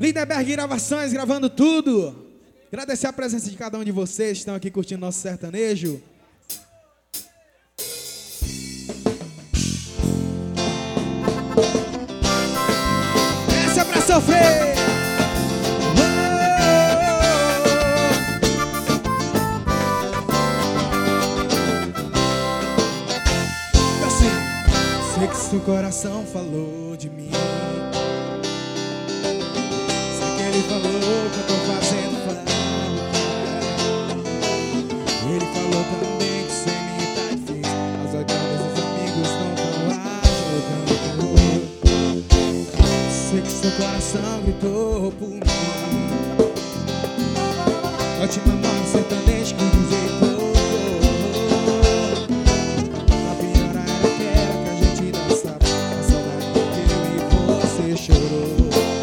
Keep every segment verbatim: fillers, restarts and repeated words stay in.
Lindenberg Gravações, gravando tudo. Agradecer a presença de cada um de vocês que estão aqui curtindo nosso sertanejo. Essa é pra sofrer. Assim, sei que seu coração falou de mim. Ele falou que eu tô fazendo falta. Ele falou também que sem mim tá difícil. As oitadas dos amigos não tão lá jogando. Sei que seu coração gritou por mim. A última mão sertaneja que desejou. A pior era aquela que a gente dançava. A saudade que eu e você chorou.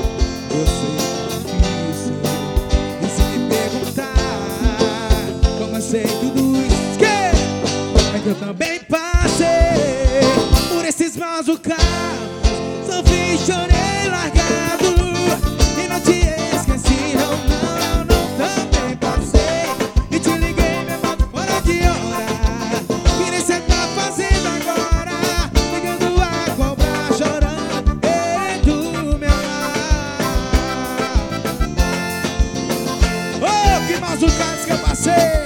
Sei tudo isso que é que eu também passei por esses maus bocados. Sofri, chorei, largado e não te esqueci, não, não, não, também passei e te liguei mesmo fora de hora. Que nem cê tá fazendo agora, ligando a cobrar, chorando e do meu lado. Oh, que maus bocados que eu passei.